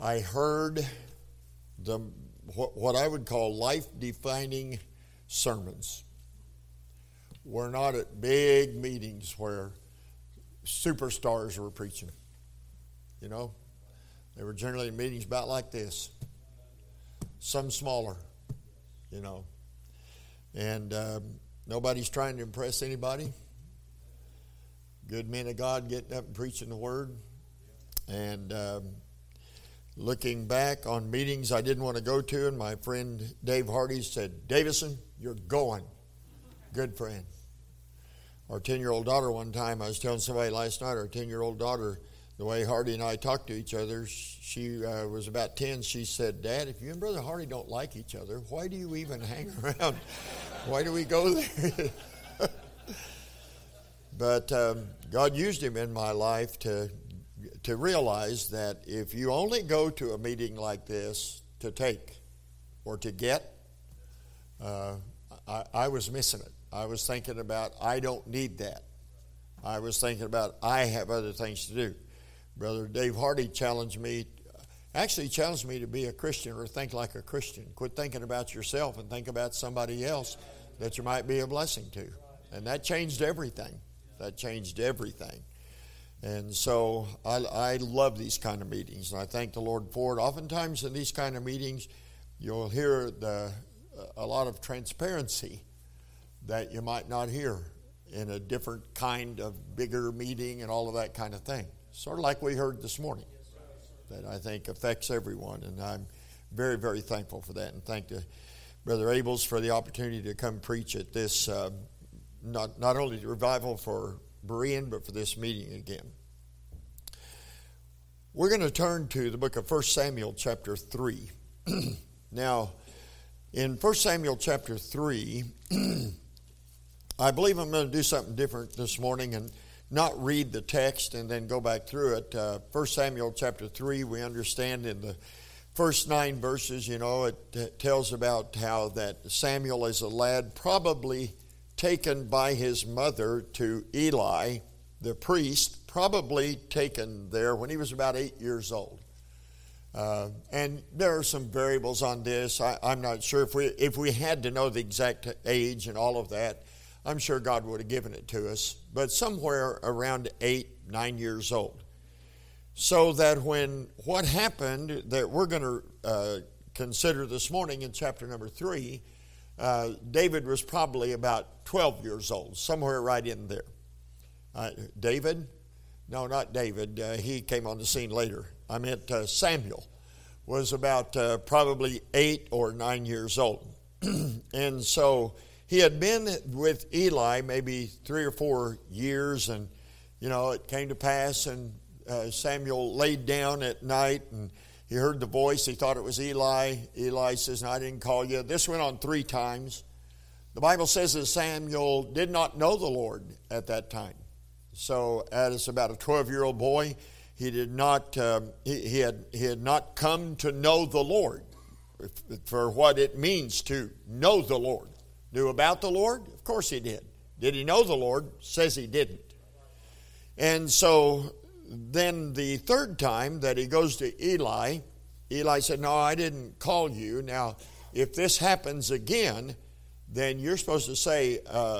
I heard what I would call life-defining sermons. We're not at big meetings where superstars were preaching. You know, they were generally in meetings about like this. Some smaller, you know. And nobody's trying to impress anybody. Good men of God getting up and preaching the word. And looking back on meetings I didn't want to go to, and my friend Dave Hardy said, "Davison, you're going." Good friend. Our 10-year-old daughter, one time, I was telling somebody last night, our 10-year-old daughter, the way Hardy and I talked to each other, she was about 10. She said, "Dad, if you and Brother Hardy don't like each other, why do you even hang around? Why do we go there?" But God used him in my life to realize that if you only go to a meeting like this to take or to get, I was missing it. I was thinking about, I don't need that. I was thinking about, I have other things to do. Brother Dave Hardy challenged me to be a Christian or think like a Christian. Quit thinking about yourself and think about somebody else that you might be a blessing to. And that changed everything. And so I love these kind of meetings, and I thank the Lord for it. Oftentimes in these kind of meetings, you'll hear a lot of transparency that you might not hear in a different kind of bigger meeting and all of that kind of thing. Sort of like we heard this morning, that I think affects everyone, and I'm very, very thankful for that. And thank Brother Abels for the opportunity to come preach at this, not only the revival for Berean, but for this meeting again. We're going to turn to the book of 1 Samuel chapter 3. Now, in 1 Samuel chapter 3, I believe I'm going to do something different this morning and not read the text and then go back through it. 1 Samuel chapter 3, we understand in the first 9 verses, you know, it tells about how that Samuel as a lad, probably taken by his mother to Eli, the priest, probably taken there when he was about 8 years old. And there are some variables on this. I'm not sure if we had to know the exact age and all of that, I'm sure God would have given it to us. But somewhere around 8, 9 years old. So that when what happened that we're going to consider this morning in chapter number 3, David was probably about 12 years old, somewhere right in there. David? No, not David. He came on the scene later. I meant Samuel was about probably 8 or 9 years old. And so he had been with Eli maybe 3 or 4 years, and, you know, it came to pass, and Samuel laid down at night, and he heard the voice. He thought it was Eli. Eli says, "No, I didn't call you." This went on 3 times. The Bible says that Samuel did not know the Lord at that time. So as about a 12-year-old boy, he did not. He had not come to know the Lord for what it means to know the Lord. Knew about the Lord? Of course he did. Did he know the Lord? Says he didn't. And so then the third time that he goes to Eli, Eli said, "No, I didn't call you. Now, if this happens again, then you're supposed to say,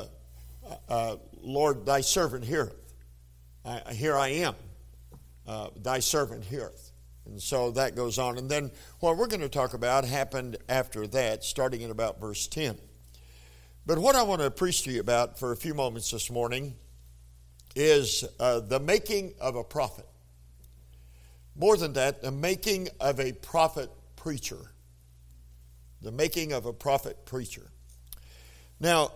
Lord, thy servant heareth. Here I am. Thy servant heareth." And so that goes on. And then what we're going to talk about happened after that, starting in about verse 10. But what I want to preach to you about for a few moments this morning is the making of a prophet. More than that, the making of a prophet preacher. The making of a prophet preacher. Now,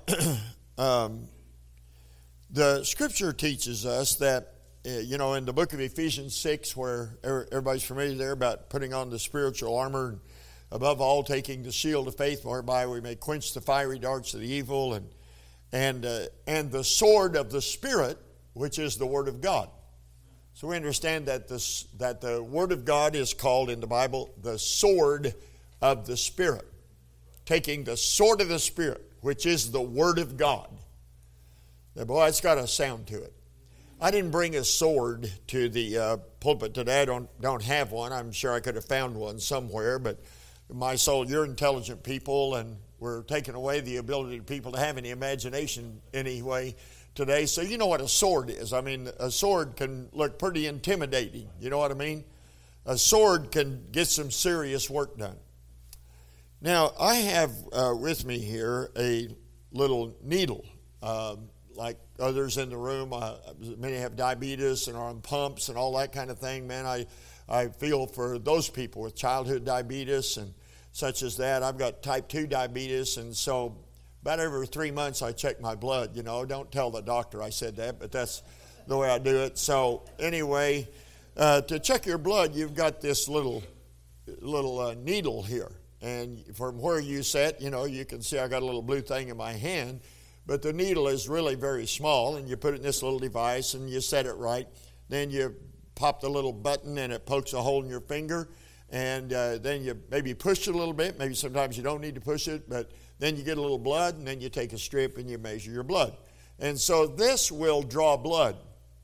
the Scripture teaches us that, you know, in the book of Ephesians 6, where everybody's familiar there about putting on the spiritual armor, and above all taking the shield of faith, whereby we may quench the fiery darts of the evil, and the sword of the Spirit, which is the Word of God. So we understand that the Word of God is called in the Bible the sword of the Spirit. Taking the sword of the Spirit, which is the Word of God. Boy, it's got a sound to it. I didn't bring a sword to the pulpit today. I don't have one. I'm sure I could have found one somewhere, but my soul, you're intelligent people, and we're taking away the ability of people to have any imagination anyway today. So you know what a sword is. I mean, a sword can look pretty intimidating. You know what I mean? A sword can get some serious work done. Now, I have with me here a little needle. Like others in the room, many have diabetes and are on pumps and all that kind of thing. Man, I feel for those people with childhood diabetes and such as that. I've got type 2 diabetes, and so about every 3 months I check my blood. You know, don't tell the doctor I said that, but that's the way I do it. So anyway, to check your blood, you've got this little needle here. And from where you sit, you know, you can see I got a little blue thing in my hand. But the needle is really very small, and you put it in this little device, and you set it right. Then you pop the little button, and it pokes a hole in your finger. And then you maybe push it a little bit. Maybe sometimes you don't need to push it, but then you get a little blood, and then you take a strip and you measure your blood. And so this will draw blood.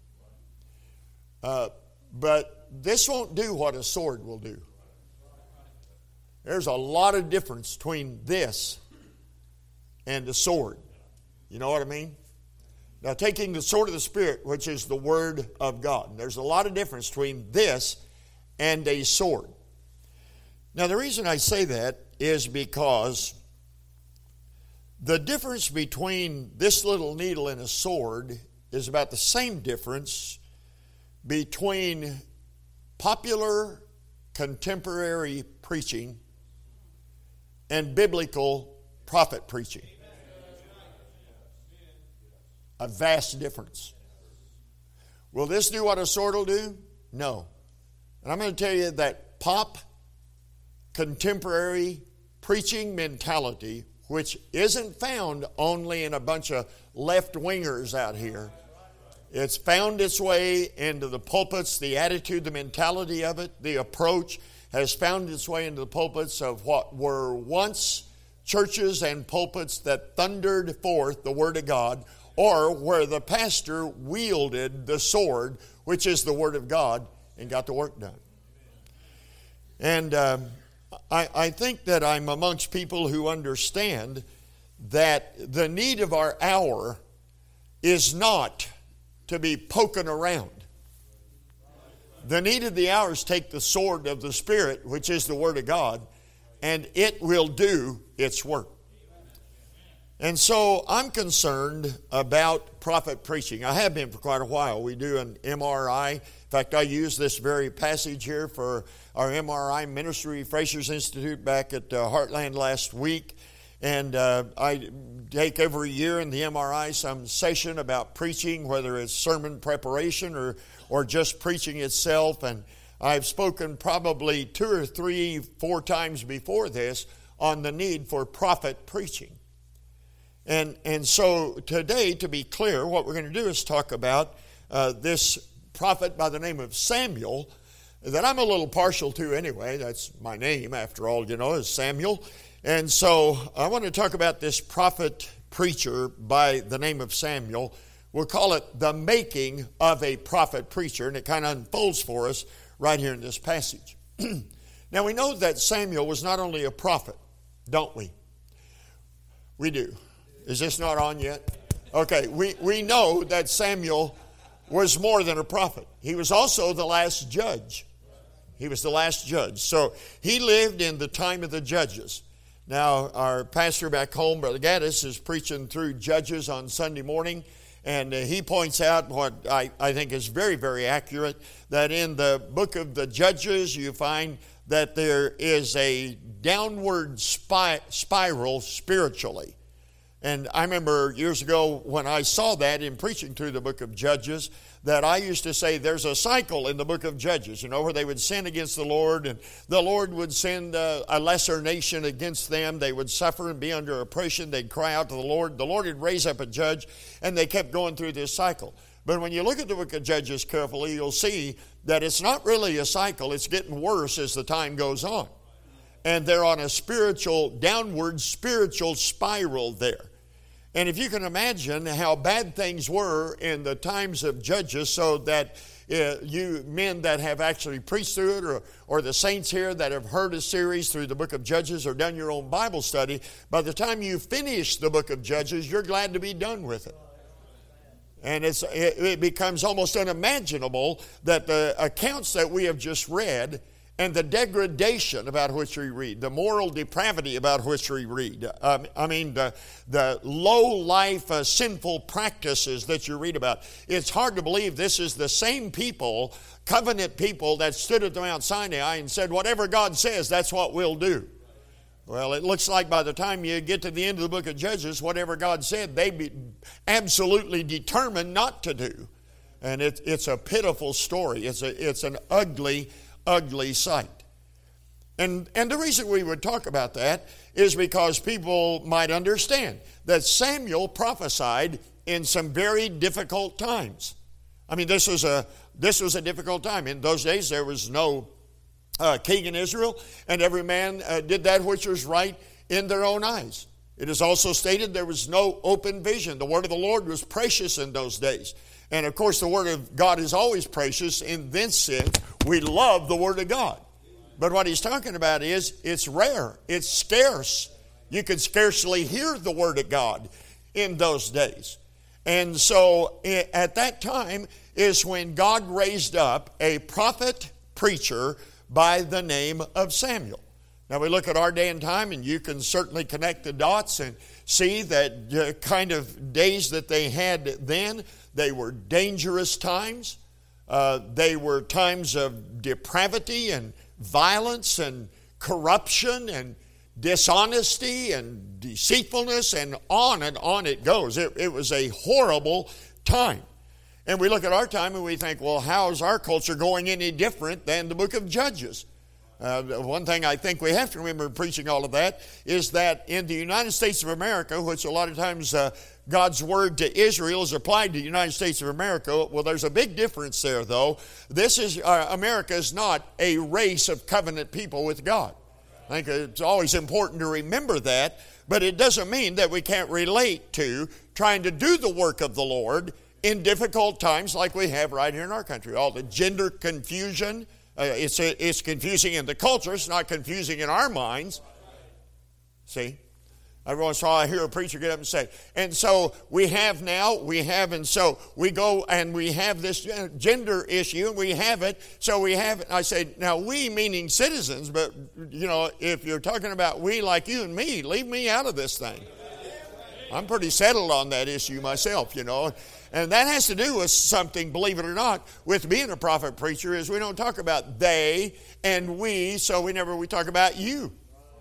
But this won't do what a sword will do. There's a lot of difference between this and the sword. You know what I mean? Now, taking the sword of the Spirit, which is the Word of God. There's a lot of difference between this and a sword. Now, the reason I say that is because the difference between this little needle and a sword is about the same difference between popular contemporary preaching and biblical prophet preaching. A vast difference. Will this do what a sword will do? No. And I'm going to tell you that pop contemporary preaching mentality, which isn't found only in a bunch of left-wingers out here, it's found its way into the pulpits. The attitude, the mentality of it, the approach has found its way into the pulpits of what were once churches and pulpits that thundered forth the Word of God, or where the pastor wielded the sword, which is the Word of God, and got the work done. And I think that I'm amongst people who understand that the need of our hour is not to be poking around. The need of the hour is take the sword of the Spirit, which is the Word of God, and it will do its work. And so I'm concerned about prophet preaching. I have been for quite a while. We do an MRI. In fact, I used this very passage here for our MRI Ministry Frasers Institute back at Heartland last week. And I take every year in the MRI some session about preaching, whether it's sermon preparation or just preaching itself. And I've spoken probably 2 or 3, 4 times before this on the need for prophet preaching. And so today, to be clear, what we're going to do is talk about this prophet by the name of Samuel that I'm a little partial to anyway. That's my name, after all, you know, is Samuel. And so I want to talk about this prophet preacher by the name of Samuel. We'll call it the making of a prophet preacher, and it kind of unfolds for us right here in this passage. Now, we know that Samuel was not only a prophet, don't we? We do. Is this not on yet? Okay, we know that Samuel was more than a prophet. He was also the last judge. He was the last judge. So he lived in the time of the judges. Now, our pastor back home, Brother Gaddis, is preaching through Judges on Sunday morning, and he points out what I think is very, very accurate, that in the book of the Judges, you find that there is a downward spiral spiritually. And I remember years ago when I saw that in preaching through the book of Judges, that I used to say there's a cycle in the book of Judges, you know, where they would sin against the Lord, and the Lord would send a lesser nation against them. They would suffer and be under oppression. They'd cry out to the Lord. The Lord would raise up a judge, and they kept going through this cycle. But when you look at the book of Judges carefully, you'll see that it's not really a cycle. It's getting worse as the time goes on. And they're on a downward spiritual spiral there. And if you can imagine how bad things were in the times of Judges, so that you men that have actually preached through it, or the saints here that have heard a series through the book of Judges or done your own Bible study, by the time you finish the book of Judges, you're glad to be done with it. And it becomes almost unimaginable that the accounts that we have just read and the degradation about which we read, the moral depravity about which we read, the low-life sinful practices that you read about. It's hard to believe this is the same people, covenant people, that stood at the Mount Sinai and said, whatever God says, that's what we'll do. Well, it looks like by the time you get to the end of the book of Judges, whatever God said, they be absolutely determined not to do. And it's a pitiful story. It's an ugly sight. And the reason we would talk about that is because people might understand that Samuel prophesied in some very difficult times. I mean, this was a difficult time. In those days, there was no king in Israel, and every man did that which was right in their own eyes. It is also stated there was no open vision. The word of the Lord was precious in those days. And of course, the word of God is always precious. In this sense, we love the word of God. But what he's talking about is it's rare. It's scarce. You could scarcely hear the word of God in those days. And so at that time is when God raised up a prophet preacher by the name of Samuel. Now we look at our day and time, and you can certainly connect the dots and see that the kind of days that they had then, they were dangerous times. They were times of depravity and violence and corruption and dishonesty and deceitfulness, and on it goes. It was a horrible time. And we look at our time and we think, well, how is our culture going any different than the book of Judges? One thing I think we have to remember in preaching all of that is that in the United States of America, which a lot of times God's word to Israel is applied to the United States of America, well, there's a big difference there, though. America is not a race of covenant people with God. I think it's always important to remember that, but it doesn't mean that we can't relate to trying to do the work of the Lord in difficult times like we have right here in our country. All the gender confusion, it's confusing in the culture. It's not confusing in our minds. See? Every once in a while I hear a preacher get up and say, and so we have, and so we go and we have this gender issue, and we have it, so we have it. I say, now we meaning citizens, but, if you're talking about we like you and me, leave me out of this thing. I'm pretty settled on that issue myself, And that has to do with something, believe it or not, with being a prophet preacher, is we don't talk about they and we, so we talk about you.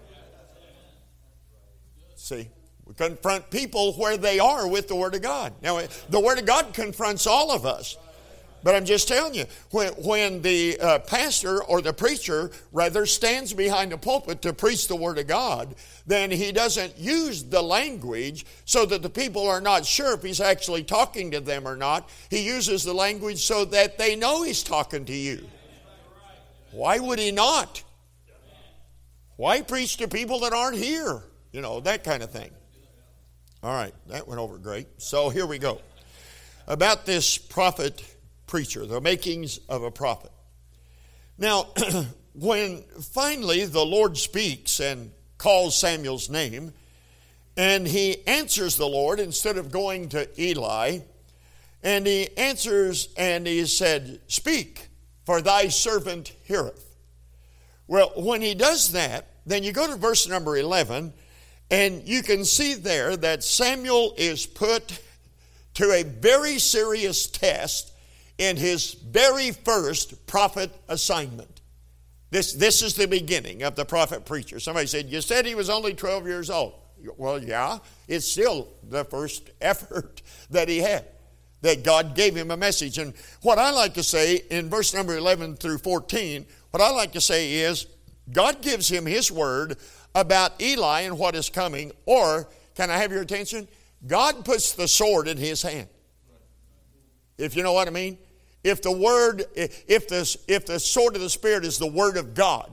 See, we confront people where they are with the Word of God. Now, the Word of God confronts all of us. But I'm just telling you, when the pastor or the preacher rather stands behind the pulpit to preach the Word of God, then he doesn't use the language so that the people are not sure if he's actually talking to them or not. He uses the language so that they know he's talking to you. Why would he not? Why preach to people that aren't here? That kind of thing. All right, that went over great. So here we go. About this prophet preacher, the makings of a prophet. Now, when finally the Lord speaks and calls Samuel's name, and he answers the Lord instead of going to Eli, and he answers and he said, "Speak, for thy servant heareth." Well, when he does that, then you go to verse number 11, and you can see there that Samuel is put to a very serious test in his very first prophet assignment. This is the beginning of the prophet preacher. Somebody said, you said he was only 12 years old. Well, yeah, it's still the first effort that he had, that God gave him a message. And what I like to say in verse number 11 through 14, what I like to say is, God gives him his word about Eli and what is coming. Or, can I have your attention? God puts the sword in his hand. If you know what I mean. If the sword of the Spirit is the word of God,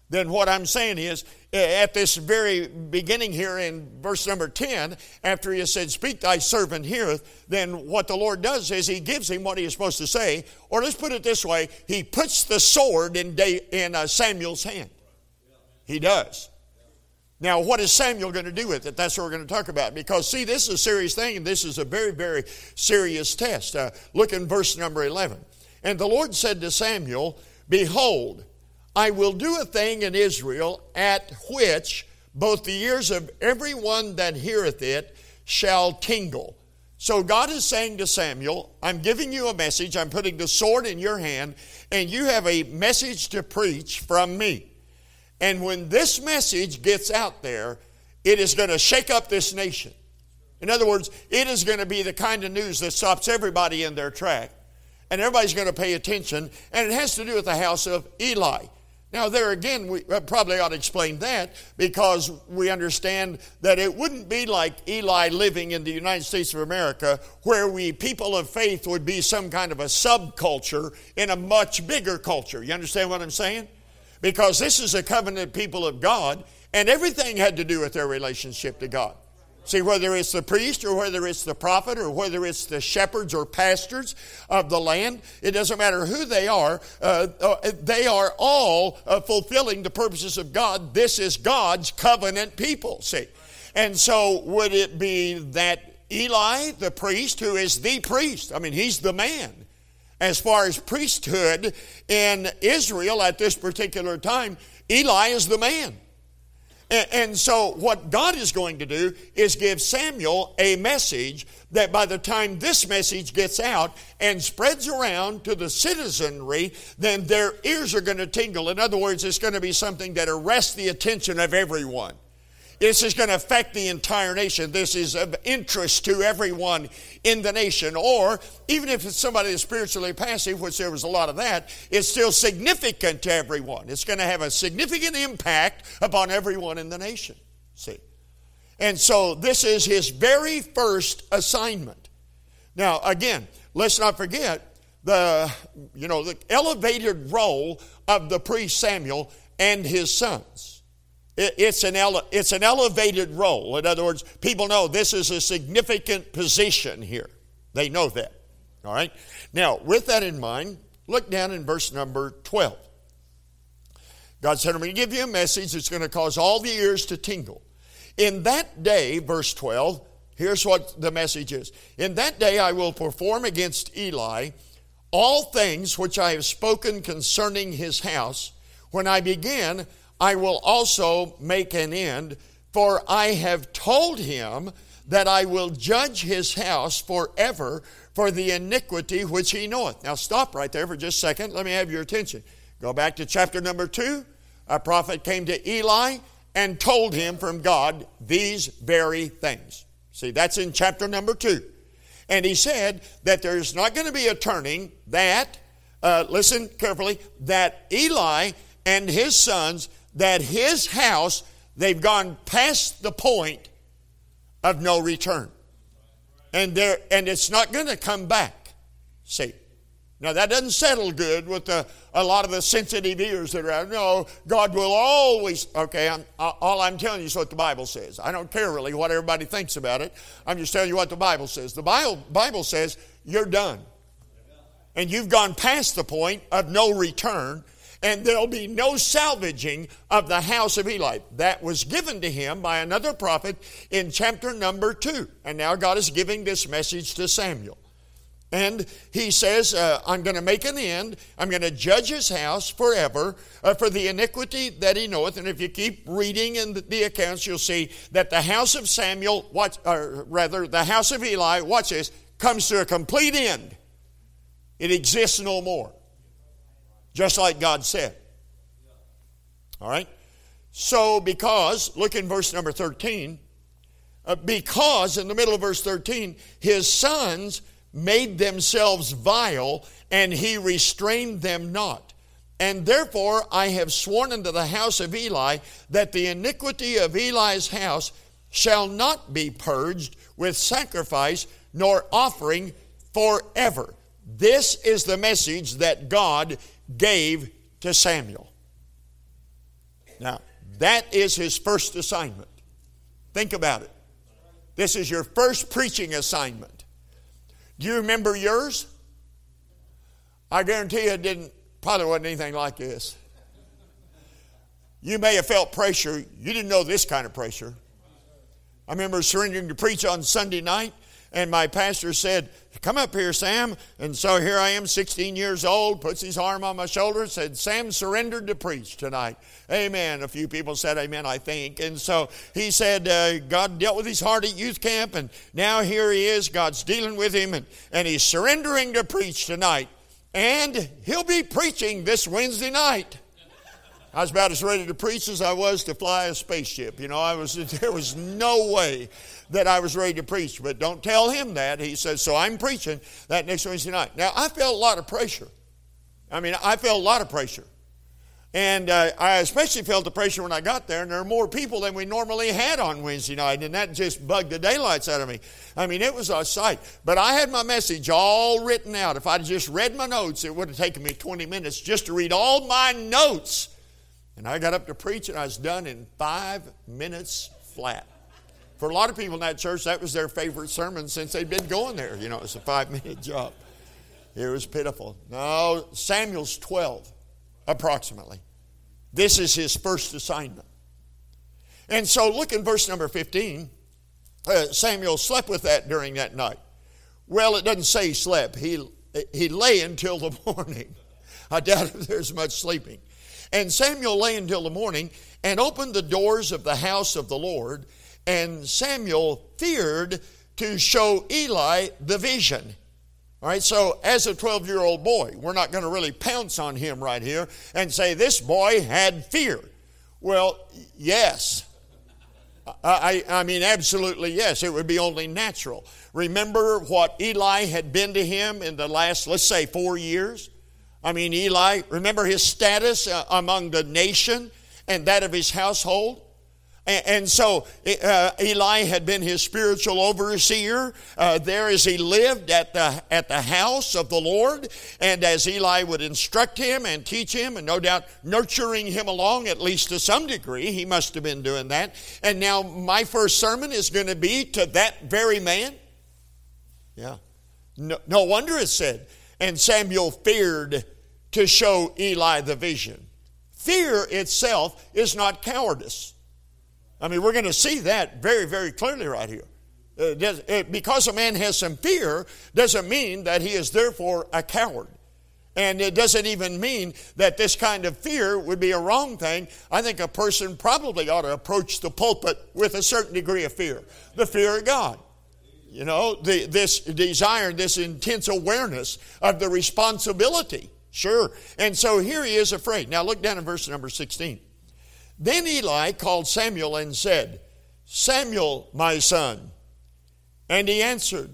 then what I'm saying is, at this very beginning here in verse number 10, after he has said, speak, thy servant heareth, then what the Lord does is he gives him what he is supposed to say. Or let's put it this way, he puts the sword in Samuel's hand. He does. Now, what is Samuel going to do with it? That's what we're going to talk about. Because, see, this is a serious thing, and this is a very, very serious test. Look in verse number 11. And the Lord said to Samuel, behold, I will do a thing in Israel at which both the ears of every one that heareth it shall tingle. So God is saying to Samuel, I'm giving you a message. I'm putting the sword in your hand, and you have a message to preach from me. And when this message gets out there, it is going to shake up this nation. In other words, it is going to be the kind of news that stops everybody in their track. And everybody's going to pay attention. And it has to do with the house of Eli. Now, there again, we probably ought to explain that, because we understand that it wouldn't be like Eli living in the United States of America, where people of faith would be some kind of a subculture in a much bigger culture. You understand what I'm saying? Because this is a covenant people of God, and everything had to do with their relationship to God. See, whether it's the priest or whether it's the prophet or whether it's the shepherds or pastors of the land, it doesn't matter who they are all fulfilling the purposes of God. This is God's covenant people, see. And so would it be that Eli, the priest, who is the priest, I mean, he's the man. As far as priesthood in Israel at this particular time, Eli is the man. And so what God is going to do is give Samuel a message that by the time this message gets out and spreads around to the citizenry, then their ears are going to tingle. In other words, it's going to be something that arrests the attention of everyone. This is going to affect the entire nation. This is of interest to everyone in the nation. Or, even if it's somebody that's spiritually passive, which there was a lot of that, it's still significant to everyone. It's going to have a significant impact upon everyone in the nation. See? And so, this is his very first assignment. Now, again, let's not forget the elevated role of the priest Samuel and his sons. It's an elevated role. In other words, people know this is a significant position here. They know that. All right? Now, with that in mind, look down in verse number 12. God said, I'm going to give you a message that's going to cause all the ears to tingle. In that day, verse 12, here's what the message is. In that day I will perform against Eli all things which I have spoken concerning his house. When I begin, I will also make an end, for I have told him that I will judge his house forever for the iniquity which he knoweth. Now stop right there for just a second. Let me have your attention. Go back to chapter number 2. A prophet came to Eli and told him from God these very things. See, that's in chapter number 2. And he said that there's not going to be a turning, that, listen carefully, that Eli and his sons, that his house, they've gone past the point of no return. And it's not going to come back. See? Now that doesn't settle good with a lot of the sensitive ears that are out. No, God will always, okay, all I'm telling you is what the Bible says. I don't care really what everybody thinks about it. I'm just telling you what the Bible says. The Bible says you're done. And you've gone past the point of no return. And there'll be no salvaging of the house of Eli. That was given to him by another prophet in chapter number 2. And now God is giving this message to Samuel. And he says, I'm going to make an end. I'm going to judge his house forever for the iniquity that he knoweth. And if you keep reading in the accounts, you'll see that the house of the house of Eli, watch this, comes to a complete end. It exists no more. Just like God said. All right? So, because, look in verse number 13, because in the middle of verse 13, his sons made themselves vile, and he restrained them not. And therefore I have sworn unto the house of Eli that the iniquity of Eli's house shall not be purged with sacrifice nor offering forever. This is the message that God gave to Samuel. Now, that is his first assignment. Think about it. This is your first preaching assignment. Do you remember yours? I guarantee you it probably wasn't anything like this. You may have felt pressure. You didn't know this kind of pressure. I remember surrendering to preach on Sunday night, and my pastor said, "Come up here, Sam." And so here I am, 16 years old, puts his arm on my shoulder, said, "Sam surrendered to preach tonight." Amen. A few people said amen, I think. And so he said, God dealt with his heart at youth camp, and now here he is. God's dealing with him, and he's surrendering to preach tonight. And he'll be preaching this Wednesday night. I was about as ready to preach as I was to fly a spaceship. You know, there was no way that I was ready to preach. But don't tell him that. He says, so I'm preaching that next Wednesday night. Now, I felt a lot of pressure. I felt a lot of pressure. And I especially felt the pressure when I got there, and there were more people than we normally had on Wednesday night, and that just bugged the daylights out of me. It was a sight. But I had my message all written out. If I'd just read my notes, it would have taken me 20 minutes just to read all my notes. And I got up to preach, and I was done in 5 minutes flat. For a lot of people in that church, that was their favorite sermon since they'd been going there. You know, it was a 5-minute job. It was pitiful. No, Samuel's 12, approximately. This is his first assignment. And so look in verse number 15. Samuel slept with that during that night. Well, it doesn't say he slept. He lay until the morning. I doubt if there's much sleeping. And Samuel lay until the morning and opened the doors of the house of the Lord. And Samuel feared to show Eli the vision. All right, so as a 12-year-old boy, we're not going to really pounce on him right here and say this boy had fear. Well, yes. Absolutely yes. It would be only natural. Remember what Eli had been to him in the last, let's say, 4 years? Eli, remember his status among the nation and that of his household? And so Eli had been his spiritual overseer there as he lived at the house of the Lord. And as Eli would instruct him and teach him, and no doubt nurturing him along, at least to some degree, he must have been doing that. And now my first sermon is going to be to that very man. Yeah. No wonder it said, and Samuel feared to show Eli the vision. Fear itself is not cowardice. We're going to see that very, very clearly right here. Because a man has some fear doesn't mean that he is therefore a coward. And it doesn't even mean that this kind of fear would be a wrong thing. I think a person probably ought to approach the pulpit with a certain degree of fear. The fear of God. You know, this desire, this intense awareness of the responsibility. Sure. And so here he is afraid. Now look down in verse number 16. Then Eli called Samuel and said, Samuel, my son. And he answered,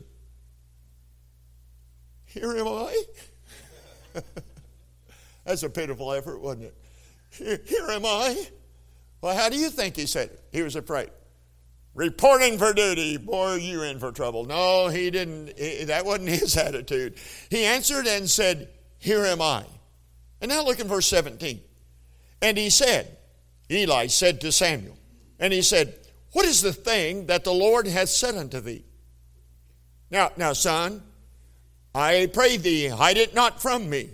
Here am I. That's a pitiful effort, wasn't it? Here am I. Well, how do you think he said it? He was afraid. Reporting for duty. Boy, are you in for trouble. No, he didn't. That wasn't his attitude. He answered and said, Here am I. And now look in verse 17. And he said, Eli said to Samuel, and he said, What is the thing that the Lord hath said unto thee? Now, son, I pray thee, hide it not from me.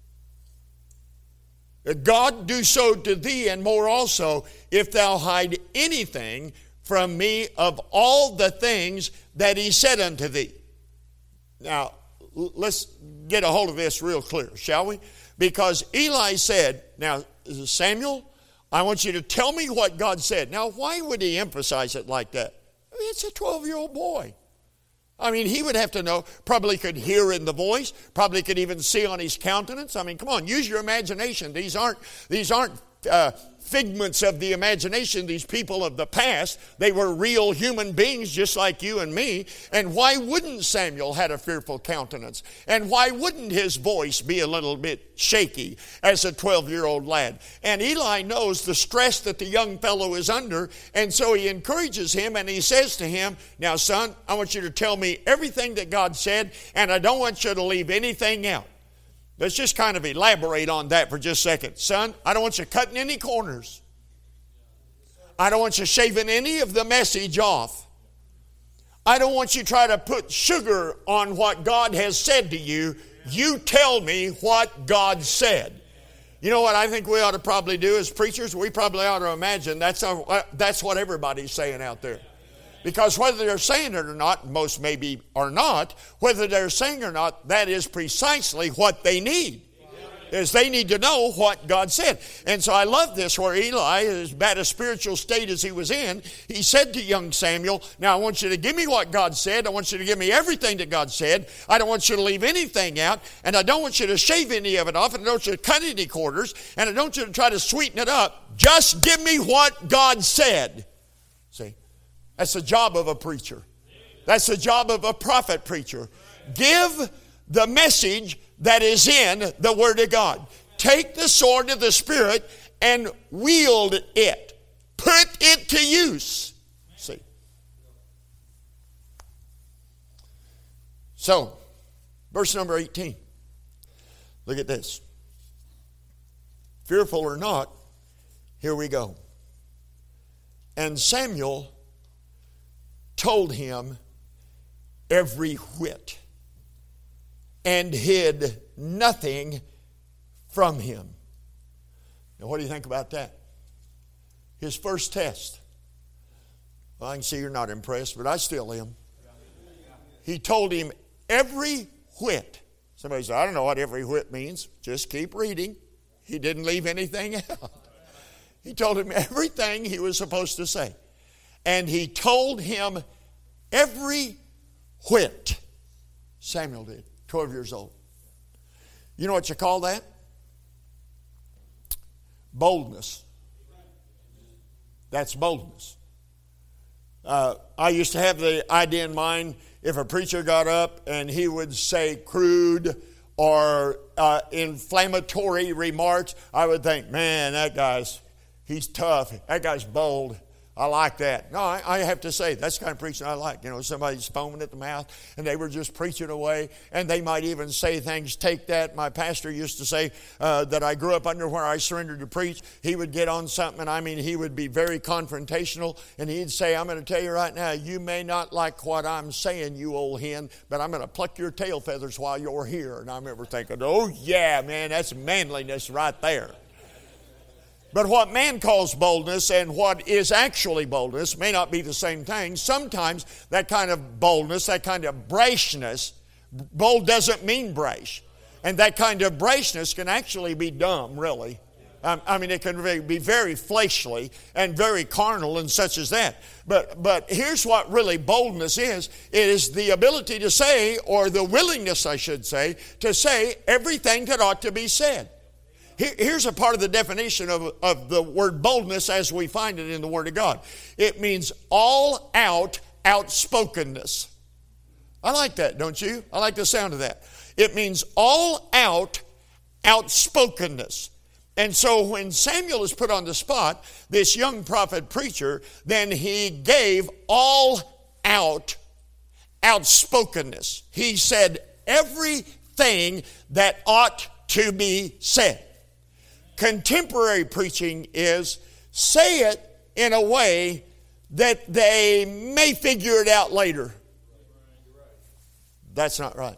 God do so to thee, and more also, if thou hide anything from me of all the things that he said unto thee. Now, let's get a hold of this real clear, shall we? Because Eli said, now, Samuel, I want you to tell me what God said. Now, why would he emphasize it like that? It's a 12-year-old boy. He would have to know, probably could hear in the voice, probably could even see on his countenance. Come on, use your imagination. These aren't figments of the imagination, these people of the past. They were real human beings just like you and me. And why wouldn't Samuel have a fearful countenance? And why wouldn't his voice be a little bit shaky as a 12-year-old lad? And Eli knows the stress that the young fellow is under, and so he encourages him and he says to him, Now, son, I want you to tell me everything that God said, and I don't want you to leave anything out. Let's just kind of elaborate on that for just a second. Son, I don't want you cutting any corners. I don't want you shaving any of the message off. I don't want you to try to put sugar on what God has said to you. You tell me what God said. You know what I think we ought to probably do as preachers? We probably ought to imagine that's what everybody's saying out there. Because whether they're saying it or not, most maybe are not, whether they're saying or not, that is precisely what they need. Is they need to know what God said. And so I love this where Eli, as bad a spiritual state as he was in, he said to young Samuel, now I want you to give me what God said. I want you to give me everything that God said. I don't want you to leave anything out. And I don't want you to shave any of it off. And I don't want you to cut any corners. And I don't want you to try to sweeten it up. Just give me what God said. See, that's the job of a preacher. That's the job of a prophet preacher. Give the message that is in the Word of God. Take the sword of the Spirit and wield it. Put it to use. See. So, verse number 18. Look at this. Fearful or not, here we go. And Samuel told him every whit, and hid nothing from him. Now, what do you think about that? His first test. Well, I can see you're not impressed, but I still am. He told him every whit. Somebody said, I don't know what every whit means. Just keep reading. He didn't leave anything out. He told him everything he was supposed to say. And he told him every whit. Samuel did. 12 years old. You know what you call that? Boldness. That's boldness. I used to have the idea in mind, if a preacher got up and he would say crude or inflammatory remarks, I would think, man, he's tough. That guy's bold. I like that. No, I have to say, that's the kind of preaching I like. You know, somebody's foaming at the mouth and they were just preaching away. And they might even say things, take that. My pastor used to say that I grew up under where I surrendered to preach. He would get on something, and I mean, he would be very confrontational. And he'd say, I'm going to tell you right now, you may not like what I'm saying, you old hen, but I'm going to pluck your tail feathers while you're here. And I remember thinking, oh yeah, man, that's manliness right there. But what man calls boldness and what is actually boldness may not be the same thing. Sometimes that kind of boldness, that kind of brashness, bold doesn't mean brash. And that kind of brashness can actually be dumb, really. I mean, it can be very fleshly and very carnal and such as that. But here's what really boldness is. It is the ability to say, or the willingness, I should say, to say everything that ought to be said. Here's a part of the definition of the word boldness as we find it in the Word of God. It means all out outspokenness. I like that, don't you? I like the sound of that. It means all out outspokenness. And so when Samuel is put on the spot, this young prophet preacher, then he gave all out outspokenness. He said everything that ought to be said. Contemporary preaching is say it in a way that they may figure it out later. That's not right.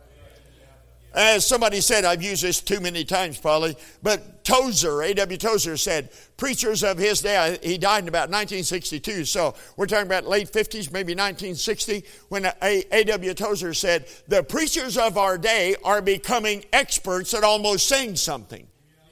As somebody said, I've used this too many times probably, but Tozer, A.W. Tozer said, preachers of his day, he died in about 1962, so we're talking about late 50s, maybe 1960, when A.W. Tozer said, the preachers of our day are becoming experts at almost saying something.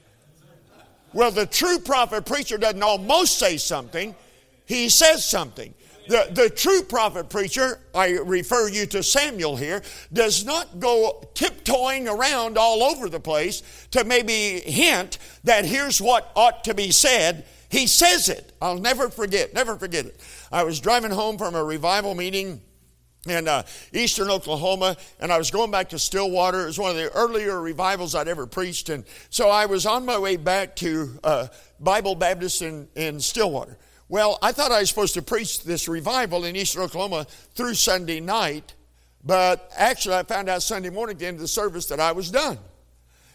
Well, the true prophet preacher doesn't almost say something. He says something. The true prophet preacher, I refer you to Samuel here, does not go tiptoeing around all over the place to maybe hint that here's what ought to be said. He says it. I'll never forget it. I was driving home from a revival meeting in eastern Oklahoma, and I was going back to Stillwater. It was one of the earlier revivals I'd ever preached, and so I was on my way back to Bible Baptist in Stillwater. Well, I thought I was supposed to preach this revival in eastern Oklahoma through Sunday night, but actually I found out Sunday morning at the end of the service that I was done.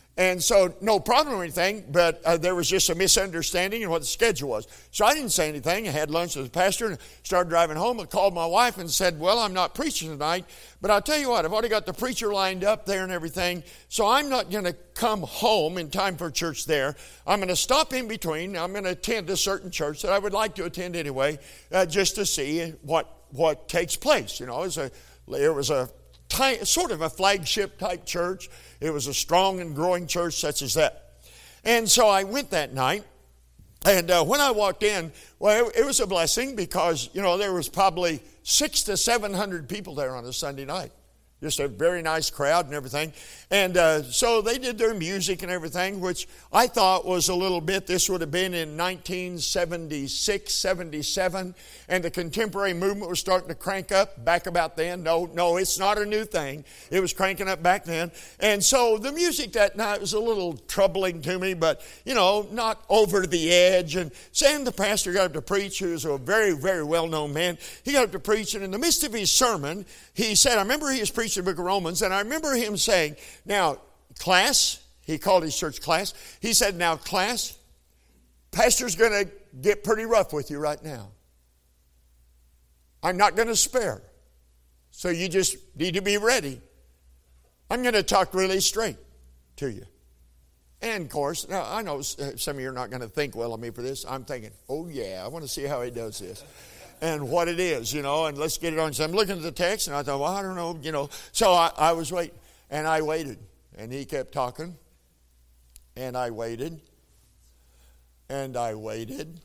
And so no problem or anything, but there was just a misunderstanding in what the schedule was. So I didn't say anything. I had lunch with the pastor and started driving home. I called my wife and said, well, I'm not preaching tonight, but I'll tell you what, I've already got the preacher lined up there and everything, so I'm not going to come home in time for church there. I'm going to stop in between. I'm going to attend a certain church that I would like to attend anyway, just to see what takes place. You know, it was a sort of a flagship type church. It was a strong and growing church such as that. And so I went that night. And when I walked in, well, it was a blessing because, you know, there was probably 600 to 700 people there on a Sunday night. Just a very nice crowd and everything. And so they did their music and everything, which I thought was a little bit, this would have been in 1976, 77, and the contemporary movement was starting to crank up back about then. No, it's not a new thing. It was cranking up back then. And so the music that night was a little troubling to me, but, you know, not over the edge. And Sam, the pastor, got up to preach, who was a very, very well-known man. He got up to preach, and in the midst of his sermon, he said, I remember he was preaching the book of Romans, and I remember him saying, now, class, he called his church class. He said, now, class, pastor's going to get pretty rough with you right now. I'm not going to spare. So you just need to be ready. I'm going to talk really straight to you. And, of course, now I know some of you are not going to think well of me for this. I'm thinking, oh, yeah, I want to see how he does this. And what it is, you know, and let's get it on. So I'm looking at the text, and I thought, well, I don't know, you know. So I was waiting, and I waited. And he kept talking, and I waited, and I waited.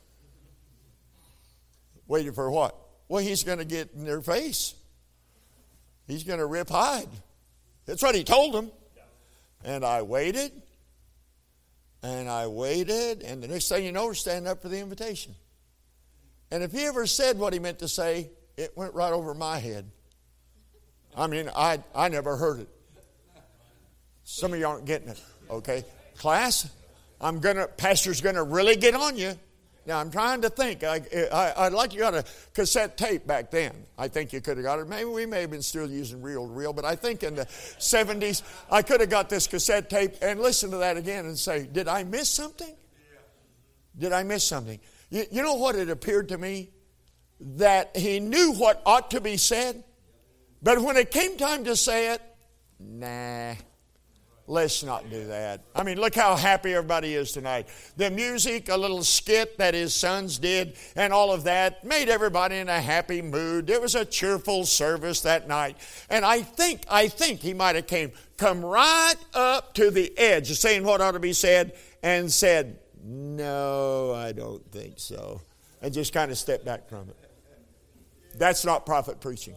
Waited for what? Well, he's going to get in their face. He's going to rip hide. That's what he told them. And I waited, and I waited, and the next thing you know, we're standing up for the invitation. And if he ever said what he meant to say, it went right over my head. I mean, I never heard it. Some of you aren't getting it, okay? Class, pastor's going to really get on you. Now, I'm trying to think. I'd like you got a cassette tape back then. I think you could have got it. Maybe we may have been still using reel-to-reel, but I think in the 70s, I could have got this cassette tape and listen to that again and say, did I miss something? Did I miss something? You know what it appeared to me? That he knew what ought to be said, but when it came time to say it, nah, let's not do that. I mean, look how happy everybody is tonight. The music, a little skit that his sons did, and all of that made everybody in a happy mood. It was a cheerful service that night. And I think he might have come right up to the edge of saying what ought to be said and said, no, I don't think so. And just kind of stepped back from it. That's not prophet preaching.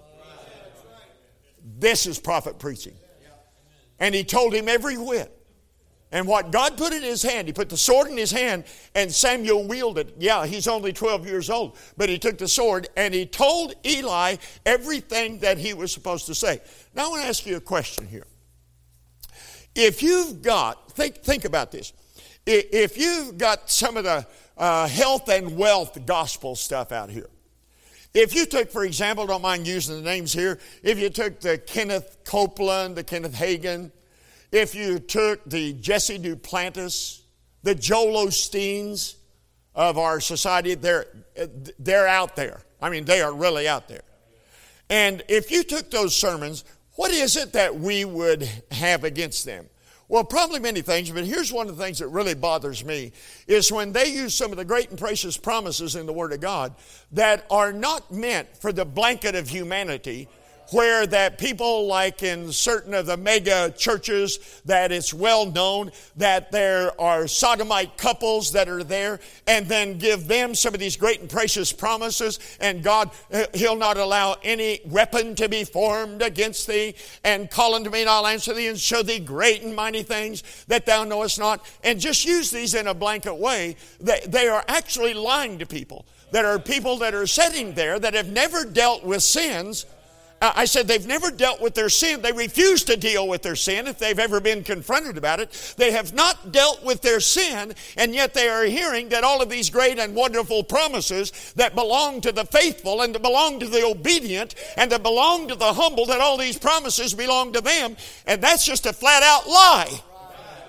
This is prophet preaching. And he told him every whit. And what God put in his hand, he put the sword in his hand, and Samuel wielded it. Yeah, he's only 12 years old, but he took the sword and he told Eli everything that he was supposed to say. Now I want to ask you a question here. If you've got, think about this. If you've got some of the health and wealth gospel stuff out here, if you took, for example, don't mind using the names here, if you took the Kenneth Copeland, the Kenneth Hagin, if you took the Jesse Duplantis, the Joel Osteens of our society, they're out there. I mean, they are really out there. And if you took those sermons, what is it that we would have against them? Well, probably many things, but here's one of the things that really bothers me, is when they use some of the great and precious promises in the Word of God that are not meant for the blanket of humanity, where that people like in certain of the mega churches that it's well known that there are sodomite couples that are there, and then give them some of these great and precious promises, and God, He'll not allow any weapon to be formed against thee, and call unto me and I'll answer thee and show thee great and mighty things that thou knowest not, and just use these in a blanket way. They are actually lying to people. There are people that are sitting there that have never dealt with sins. I said they've never dealt with their sin. They refuse to deal with their sin if they've ever been confronted about it. They have not dealt with their sin, and yet they are hearing that all of these great and wonderful promises that belong to the faithful and that belong to the obedient and that belong to the humble, that all these promises belong to them. And that's just a flat out lie.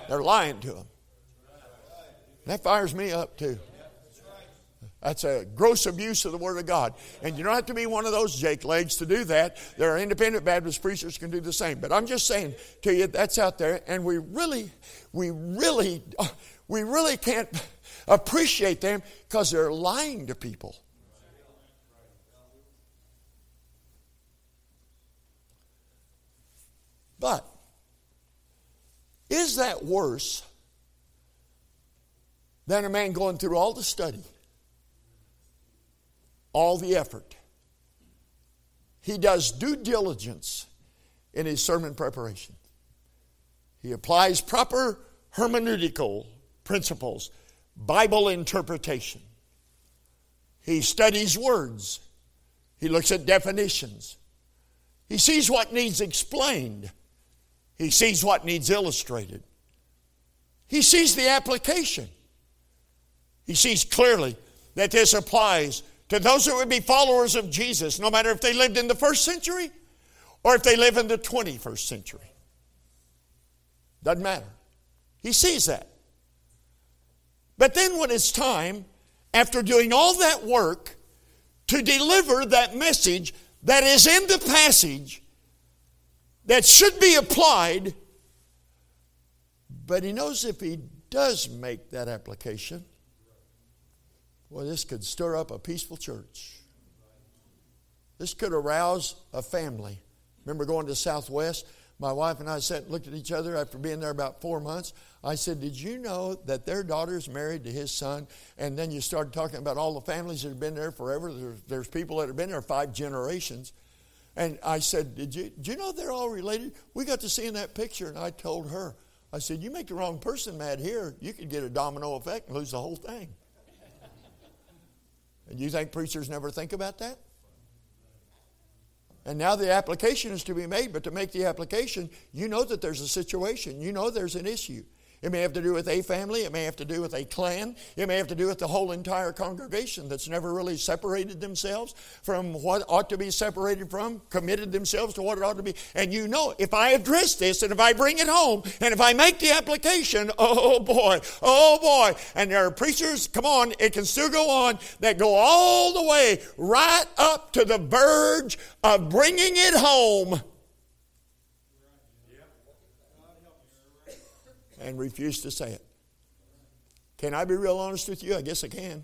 They're lying to them. That fires me up too. That's a gross abuse of the Word of God. And you don't have to be one of those Jake legs to do that. There are independent Baptist preachers who can do the same. But I'm just saying to you, that's out there. And we really can't appreciate them because they're lying to people. But is that worse than a man going through all the study, all the effort? He does due diligence in his sermon preparation. He applies proper hermeneutical principles, Bible interpretation. He studies words. He looks at definitions. He sees what needs explained. He sees what needs illustrated. He sees the application. He sees clearly that this applies to those who would be followers of Jesus, no matter if they lived in the first century or if they live in the 21st century. Doesn't matter. He sees that. But then when it's time, after doing all that work, to deliver that message that is in the passage that should be applied, but he knows if he does make that application, well, this could stir up a peaceful church. This could arouse a family. Remember going to Southwest? My wife and I sat and looked at each other after being there about 4 months. I said, did you know that their daughter's married to his son? And then you started talking about all the families that have been there forever. There's people that have been there 5 generations. And I said, did you know they're all related? We got to see in that picture, and I told her, I said, you make the wrong person mad here, you could get a domino effect and lose the whole thing. And you think preachers never think about that? And now the application is to be made, but to make the application, you know that there's a situation. You know there's an issue. It may have to do with a family. It may have to do with a clan. It may have to do with the whole entire congregation that's never really separated themselves from what ought to be separated from, committed themselves to what it ought to be. And you know, if I address this and if I bring it home and if I make the application, oh boy. And there are preachers, come on, it can still go on, that go all the way right up to the verge of bringing it home. And refuse to say it. Can I be real honest with you? I guess I can.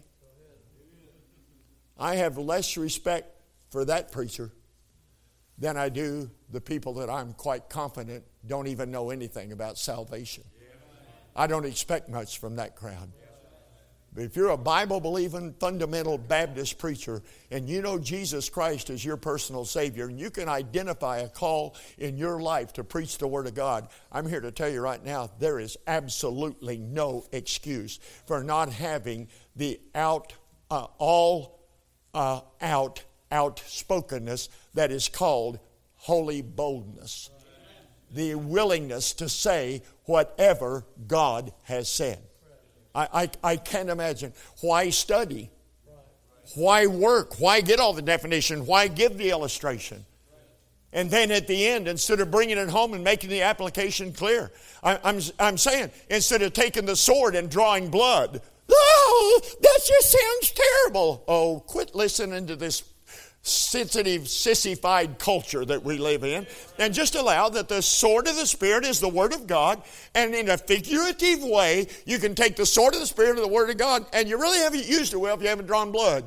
I have less respect for that preacher than I do the people that I'm quite confident don't even know anything about salvation. I don't expect much from that crowd. But if you're a Bible-believing, fundamental Baptist preacher and you know Jesus Christ as your personal Savior and you can identify a call in your life to preach the Word of God, I'm here to tell you right now, there is absolutely no excuse for not having the outspokenness that is called holy boldness. The willingness to say whatever God has said. I can't imagine. Why study? Why work? Why get all the definition? Why give the illustration? And then at the end, instead of bringing it home and making the application clear, I'm saying, instead of taking the sword and drawing blood, oh, that just sounds terrible. Oh, quit listening to this sensitive, sissified culture that we live in, and just allow that the sword of the Spirit is the Word of God, and in a figurative way, you can take the sword of the Spirit of the Word of God, and you really haven't used it well if you haven't drawn blood.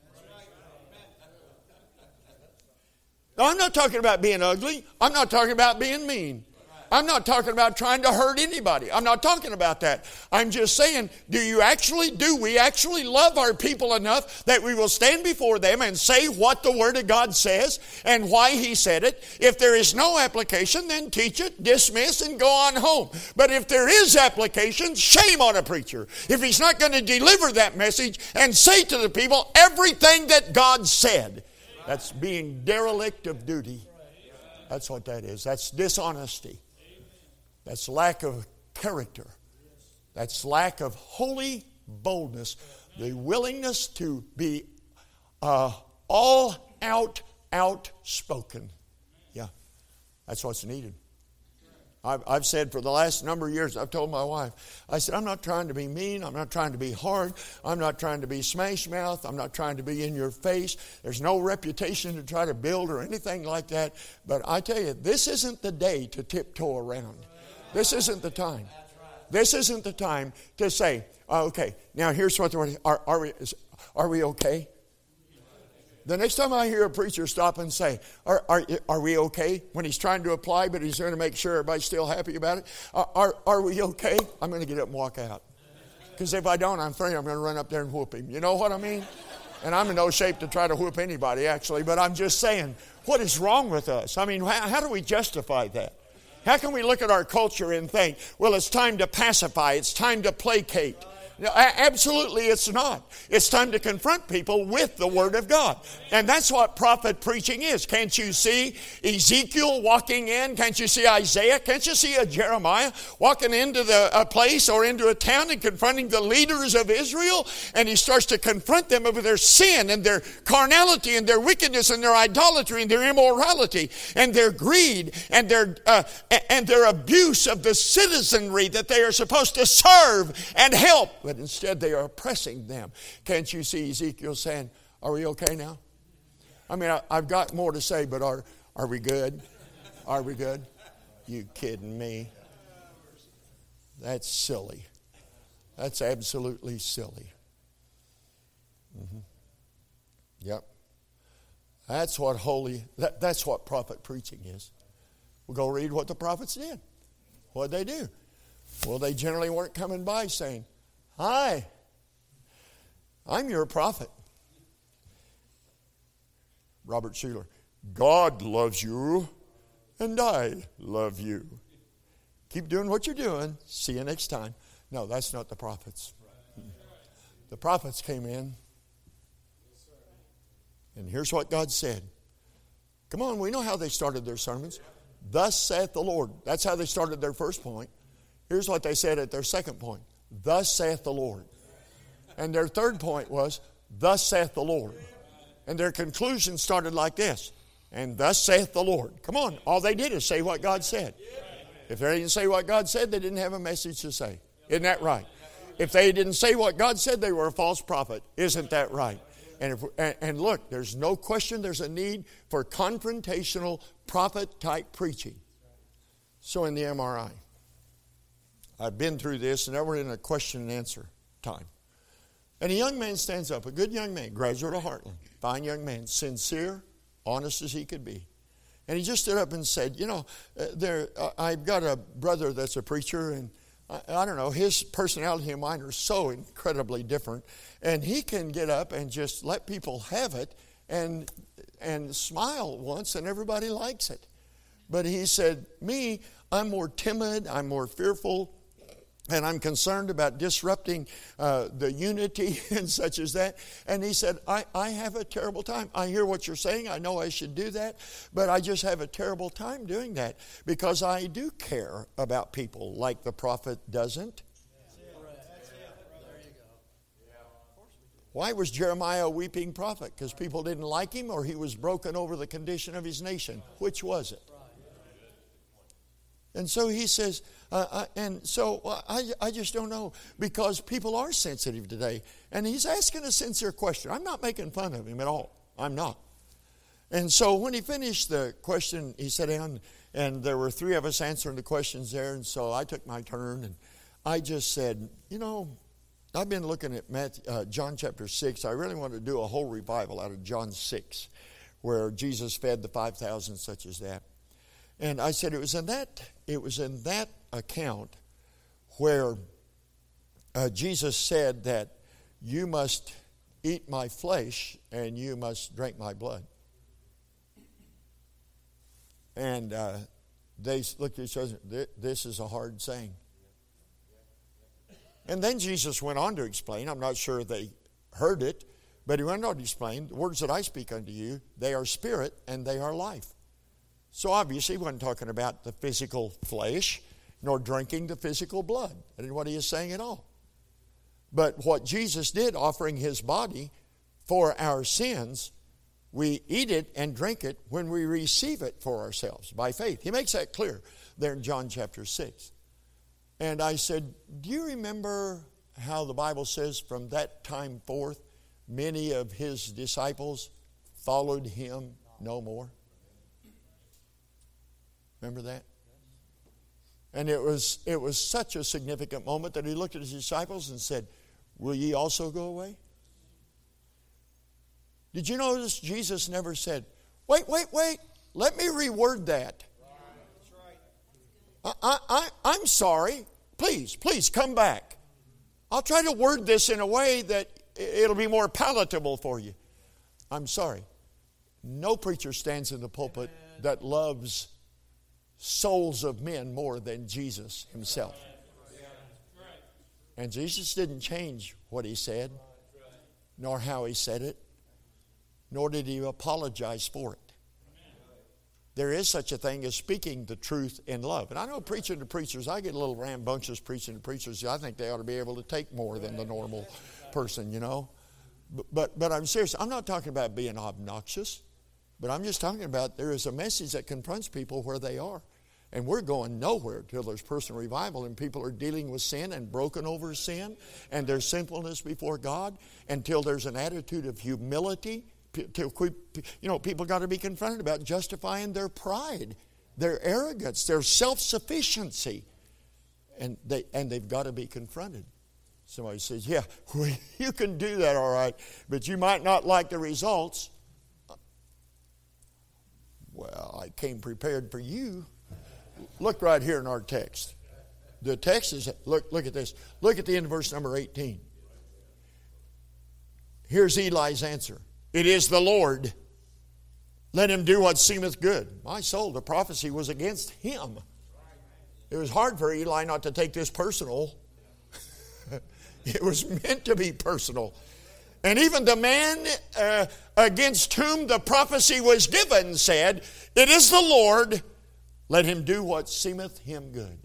Now, I'm not talking about being ugly. I'm not talking about being mean. I'm not talking about trying to hurt anybody. I'm not talking about that. I'm just saying, do we actually love our people enough that we will stand before them and say what the Word of God says and why He said it? If there is no application, then teach it, dismiss, and go on home. But if there is application, shame on a preacher if he's not going to deliver that message and say to the people everything that God said. That's being derelict of duty. That's what that is. That's dishonesty. That's lack of character. That's lack of holy boldness. The willingness to be all outspoken. Yeah, that's what's needed. I've said for the last number of years, I've told my wife, I said, I'm not trying to be mean. I'm not trying to be hard. I'm not trying to be smash mouth. I'm not trying to be in your face. There's no reputation to try to build or anything like that. But I tell you, this isn't the day to tiptoe around. This isn't the time. This isn't the time to say, okay, now here's what the word, are we okay? The next time I hear a preacher stop and say, are we okay? When he's trying to apply, but he's going to make sure everybody's still happy about it. Are we okay? I'm going to get up and walk out. Because if I don't, I'm afraid I'm going to run up there and whoop him. You know what I mean? And I'm in no shape to try to whoop anybody, actually. But I'm just saying, what is wrong with us? I mean, how do we justify that? How can we look at our culture and think, well, it's time to pacify. It's time to placate. No, absolutely it's not. It's time to confront people with the Word of God. And that's what prophet preaching is. Can't you see Ezekiel walking in? Can't you see Isaiah? Can't you see a Jeremiah walking into a place or into a town and confronting the leaders of Israel? And he starts to confront them over their sin and their carnality and their wickedness and their idolatry and their immorality and their greed and their abuse of the citizenry that they are supposed to serve and help. But instead they are oppressing them. Can't you see Ezekiel saying, are we okay now? I mean, I've got more to say, but are we good? Are we good? You kidding me? That's silly. That's absolutely silly. Mm-hmm. Yep. That's what prophet preaching is. We'll go read what the prophets did. What did they do? Well, they generally weren't coming by saying, hi, I'm your prophet. Robert Schuller, God loves you and I love you. Keep doing what you're doing. See you next time. No, that's not the prophets. The prophets came in, and here's what God said. Come on, we know how they started their sermons. Thus saith the Lord. That's how they started their first point. Here's what they said at their second point. Thus saith the Lord. And their third point was, thus saith the Lord. And their conclusion started like this. And thus saith the Lord. Come on, all they did is say what God said. If they didn't say what God said, they didn't have a message to say. Isn't that right? If they didn't say what God said, they were a false prophet. Isn't that right? And look, there's no question there's a need for confrontational prophet-type preaching. So in the MRI, I've been through this, and now we're in a question and answer time. And a young man stands up, a good young man, graduate of Heartland, fine young man, sincere, honest as he could be. And he just stood up and said, you know, I've got a brother that's a preacher, and I don't know, his personality and mine are so incredibly different. And he can get up and just let people have it and smile once, and everybody likes it. But he said, me, I'm more timid, I'm more fearful, and I'm concerned about disrupting the unity and such as that. And he said, I have a terrible time. I hear what you're saying. I know I should do that. But I just have a terrible time doing that because I do care about people like the prophet doesn't. Why was Jeremiah a weeping prophet? Because people didn't like him, or he was broken over the condition of his nation. Which was it? And so he says, I just don't know, because people are sensitive today. And he's asking a sincere question. I'm not making fun of him at all. I'm not. And so when he finished the question, he sat down, and there were three of us answering the questions there. And so I took my turn, and I just said, you know, I've been looking at John chapter 6. I really want to do a whole revival out of John 6, where Jesus fed the 5,000, such as that. And I said it was in that account where Jesus said that you must eat my flesh and you must drink my blood. And they looked at each other, this is a hard saying. And then Jesus went on to explain, I'm not sure they heard it, but he went on to explain, the words that I speak unto you, they are spirit and they are life. So obviously he wasn't talking about the physical flesh, nor drinking the physical blood. That isn't what he is saying at all. But what Jesus did, offering his body for our sins, we eat it and drink it when we receive it for ourselves by faith. He makes that clear. there in John chapter 6. And I said, do you remember how the Bible says from that time forth, many of his disciples followed him no more? Remember that? And it was such a significant moment that he looked at his disciples and said, will ye also go away? Did you notice Jesus never said, wait, let me reword that. I'm sorry. Please come back. I'll try to word this in a way that it'll be more palatable for you. I'm sorry. No preacher stands in the pulpit that loves souls of men more than Jesus himself. And Jesus didn't change what he said, nor how he said it, nor did he apologize for it. There is such a thing as speaking the truth in love. And I know preaching to preachers, I get a little rambunctious preaching to preachers. I think they ought to be able to take more than the normal person, you know. But I'm serious. I'm not talking about being obnoxious, but I'm just talking about there is a message that confronts people where they are. And we're going nowhere till there's personal revival and people are dealing with sin and broken over sin and their sinfulness before God, until there's an attitude of humility. People got to be confronted about justifying their pride, their arrogance, their self-sufficiency. And they've got to be confronted. Somebody says, yeah, well, you can do that all right, but you might not like the results. Well, I came prepared for you. Look right here in our text. The text is, look at this. Look at the end of verse number 18. Here's Eli's answer. It is the Lord. Let him do what seemeth good. My soul, the prophecy was against him. It was hard for Eli not to take this personal. It was meant to be personal. And even the man against whom the prophecy was given said, it is the Lord. Let him do what seemeth him good.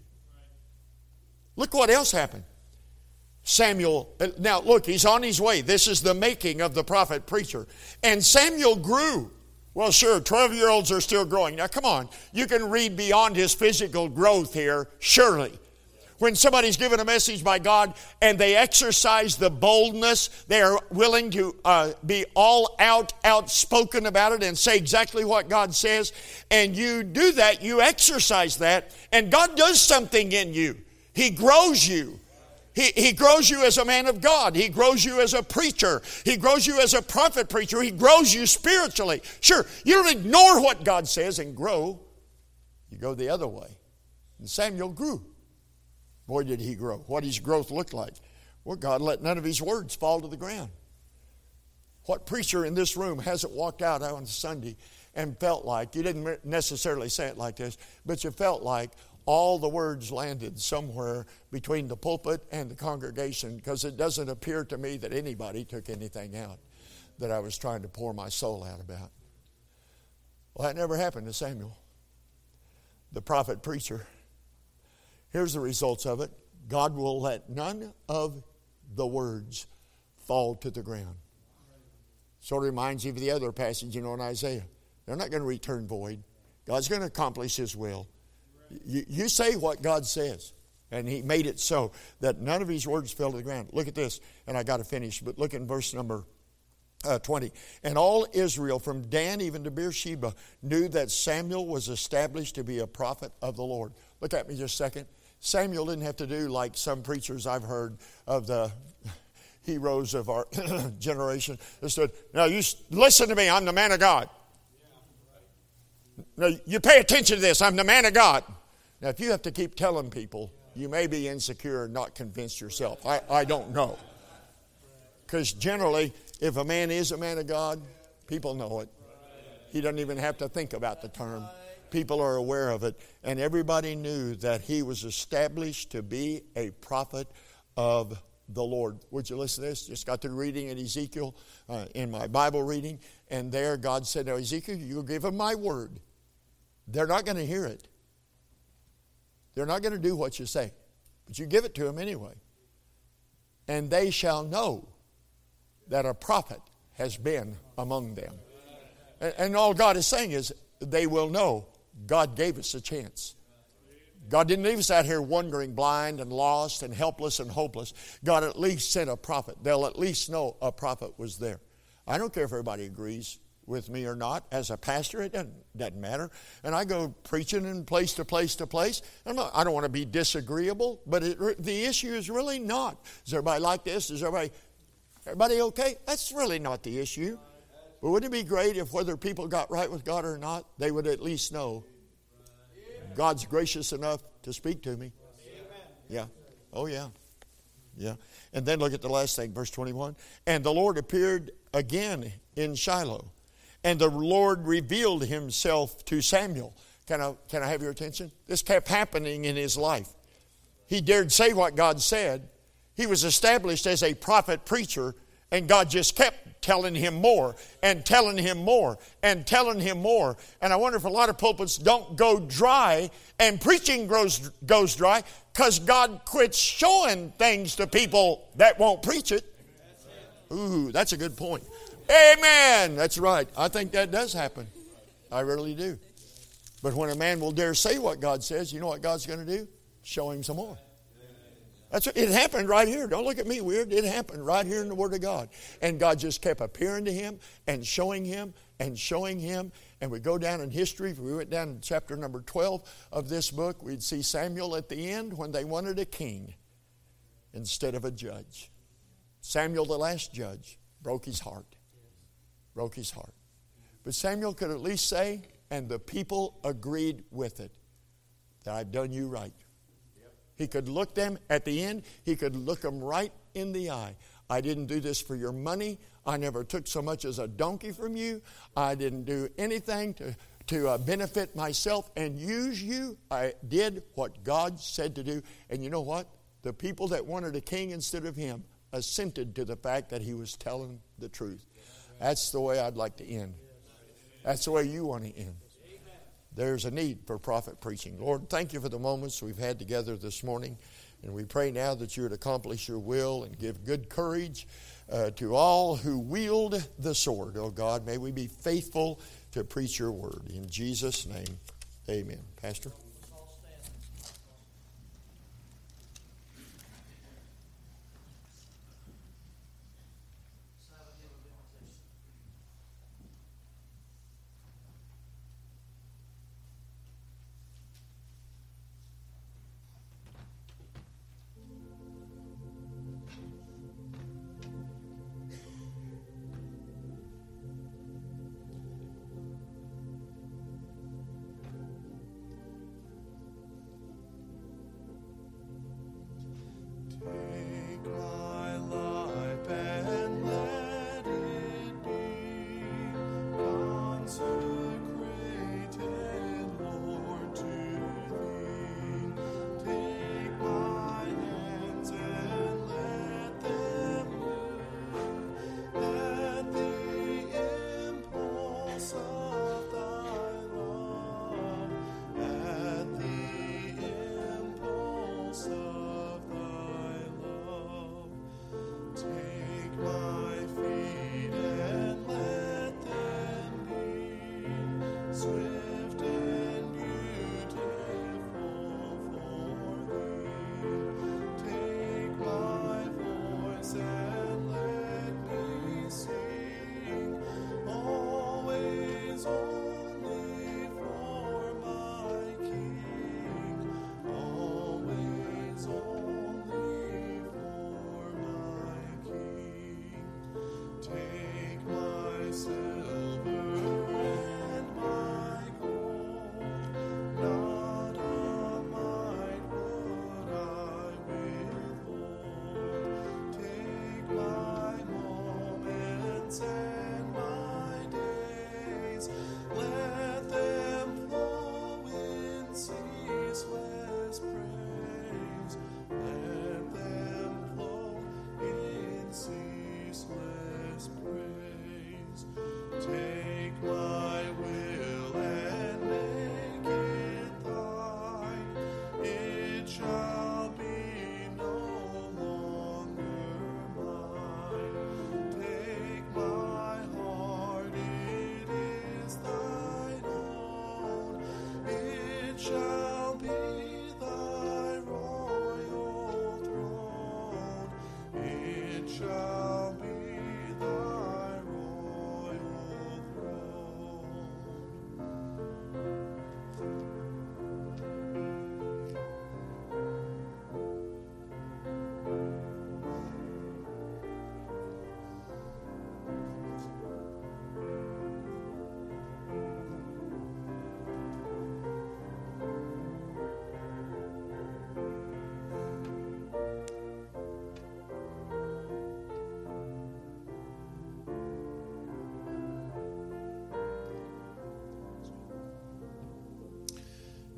Look what else happened. Samuel, now look, he's on his way. This is the making of the prophet preacher. And Samuel grew. Well, sure, 12-year-olds are still growing. Now, come on. You can read beyond his physical growth here, surely. When somebody's given a message by God and they exercise the boldness, they are willing to be all out, outspoken about it and say exactly what God says, and you do that, you exercise that, and God does something in you. He grows you. He grows you as a man of God. He grows you as a preacher. He grows you as a prophet preacher. He grows you spiritually. Sure, you don't ignore what God says and grow. You go the other way. And Samuel grew. Boy, did he grow. What his growth looked like. Well, God let none of his words fall to the ground. What preacher in this room hasn't walked out on Sunday and felt like, you didn't necessarily say it like this, but you felt like all the words landed somewhere between the pulpit and the congregation, because it doesn't appear to me that anybody took anything out that I was trying to pour my soul out about. Well, that never happened to Samuel, the prophet preacher. Here's the results of it. God will let none of the words fall to the ground. Sort of reminds you of the other passage, in Isaiah. They're not going to return void. God's going to accomplish his will. You say what God says. And he made it so that none of his words fell to the ground. Look at this, and I got to finish, but look in verse number 20. And all Israel, from Dan even to Beersheba, knew that Samuel was established to be a prophet of the Lord. Look at me just a second. Samuel didn't have to do like some preachers I've heard of the heroes of our generation. They said, now you listen to me, I'm the man of God. Now you pay attention to this, I'm the man of God. Now if you have to keep telling people, you may be insecure and not convinced yourself. I don't know. Because generally, if a man is a man of God, people know it. He doesn't even have to think about the term. People are aware of it. And everybody knew that he was established to be a prophet of the Lord. Would you listen to this? Just got through reading in Ezekiel, in my Bible reading. And there God said, now Ezekiel, you'll give them my word. They're not going to hear it. They're not going to do what you say. But you give it to them anyway. And they shall know that a prophet has been among them. And all God is saying is, they will know God gave us a chance. God didn't leave us out here wandering blind and lost and helpless and hopeless. God at least sent a prophet. They'll at least know a prophet was there. I don't care if everybody agrees with me or not. As a pastor, it doesn't matter. And I go preaching in place to place to place. I don't want to be disagreeable, but the issue is really not, is everybody like this? Is everybody okay? That's really not the issue. But wouldn't it be great if whether people got right with God or not, they would at least know God's gracious enough to speak to me. Yeah. Oh, yeah. Yeah. And then look at the last thing, verse 21. And the Lord appeared again in Shiloh, and the Lord revealed himself to Samuel. Can I have your attention? This kept happening in his life. He dared say what God said. He was established as a prophet preacher, and God just kept telling him more and telling him more and telling him more. And I wonder if a lot of pulpits don't go dry and preaching goes dry because God quits showing things to people that won't preach it. Ooh, that's a good point. Amen. That's right. I think that does happen. I really do. But when a man will dare say what God says, you know what God's going to do? Show him some more. It happened right here. Don't look at me weird. It happened right here in the Word of God. And God just kept appearing to him and showing him and showing him. And we go down in history. If we went down to chapter number 12 of this book, we'd see Samuel at the end when they wanted a king instead of a judge. Samuel, the last judge, broke his heart. Broke his heart. But Samuel could at least say, and the people agreed with it, that I've done you right. He could look them at the end. He could look them right in the eye. I didn't do this for your money. I never took so much as a donkey from you. I didn't do anything to benefit myself and use you. I did what God said to do. And you know what? The people that wanted a king instead of him assented to the fact that he was telling the truth. That's the way I'd like to end. That's the way you want to end. There's a need for prophet preaching. Lord, thank you for the moments we've had together this morning. And we pray now that you would accomplish your will and give good courage to all who wield the sword. Oh God, may we be faithful to preach your word. In Jesus' name, amen. Pastor?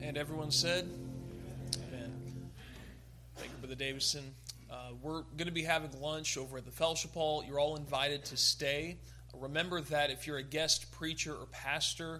And everyone said, amen. Thank you, Brother Davison. We're going to be having lunch over at the Fellowship Hall. You're all invited to stay. Remember that if you're a guest preacher or pastor,